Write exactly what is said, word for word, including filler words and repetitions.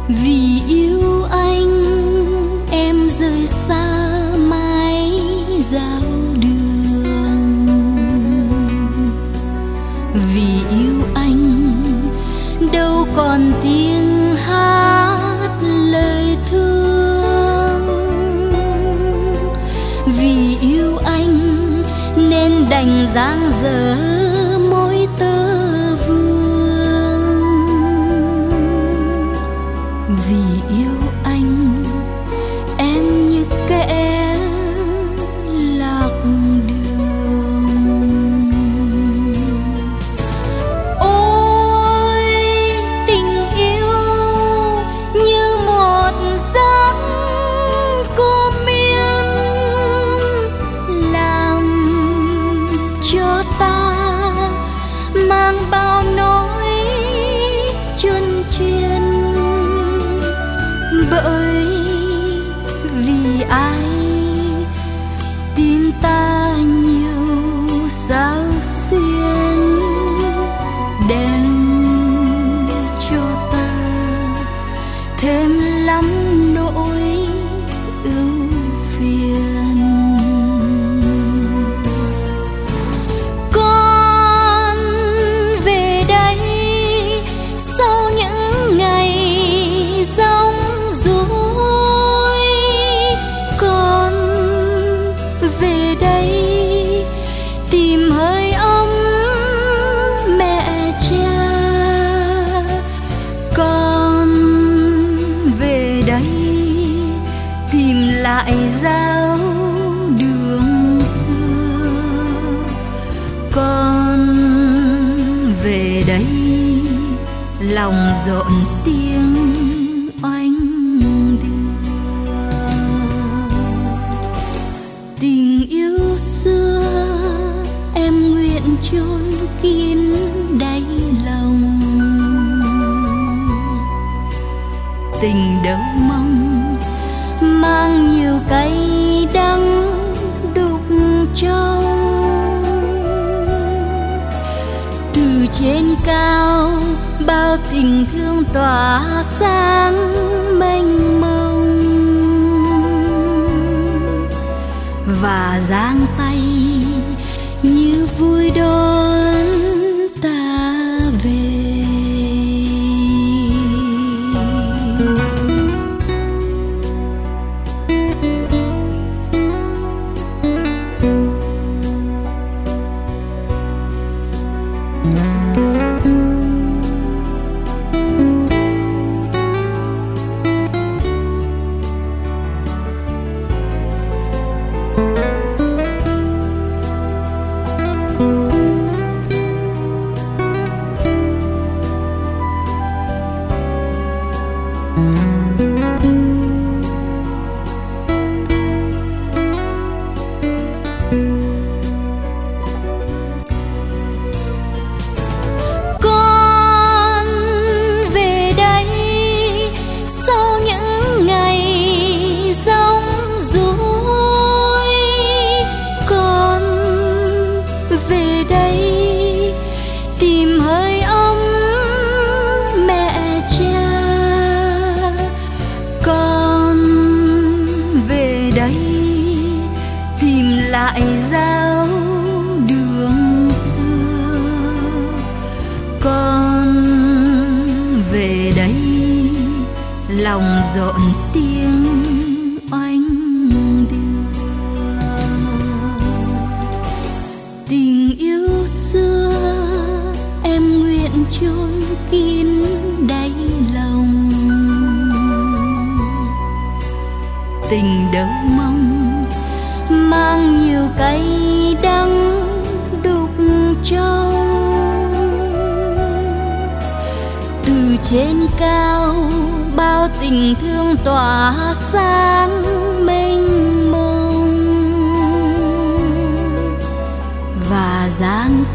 Vì yêu anh em rời xa mái giáo đường. Vì yêu anh đâu còn tiếng hát lời thương. Vì yêu anh nên đành dang dở mối tơ vương. Vì yêu anh em như kẻ lạc đường. Ôi tình yêu như một giấc cô miên, làm cho ta mang bao nỗi chuân chuyên. Bởi vì ai tim ta nhiều sao xuyên, đem cho ta thêm lắm nỗi ưu phiền. Con về đây sau những ngày giông dối. Con về đây tìm hơi ấm mẹ cha. Con về đây tìm lại giáo đường xưa. Con về đây lòng rộn tiếng oanh đưa. Tình yêu xưa em nguyện chôn kín đáy lòng. Tình đâu mong mang nhiều cay đắng đục trong. Từ trên cao bao tình thương tỏa sáng mênh mông, và giang tay như vui đón ta về. Con về đây sau những ngày giông dối. Con về đây tìm hơi ấm mẹ cha. Con về đây tìm lại giáo đường xưa. Con về đây lòng rộn tiếng oanh đưa. Tình yêu xưa em nguyện chôn kín đáy lòng. Tình đâu mong mang nhiều cay đắng đục trong. Từ trên cao bao tình thương tỏa sáng mênh mông, và giang